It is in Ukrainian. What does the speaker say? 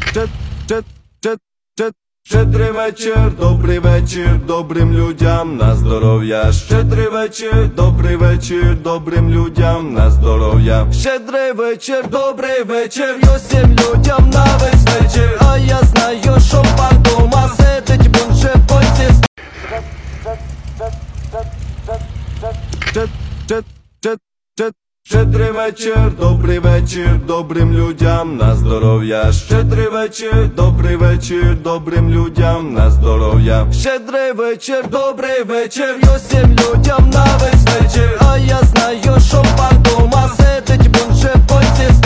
Щед- щед- щед- щед- Щедрий вечір, добрий вечір, добрим людям на здоров'я. Щедрий вечір, добрий вечір, добрим людям на здоров'я. Щедрий вечір, добрий вечір, і усім людям на весь вечір. А я знаю, що пан дома сидить, бо вже пойці. Щедрий вечір, добрий вечір, добрим людям на здоров'я. Щедрий вечір, добрий вечір, добрим людям на здоров'я. Щедрий вечір, добрий вечір, і усім людям на весь вечір. А я знаю, що пан дома сидить, бо вже пойці.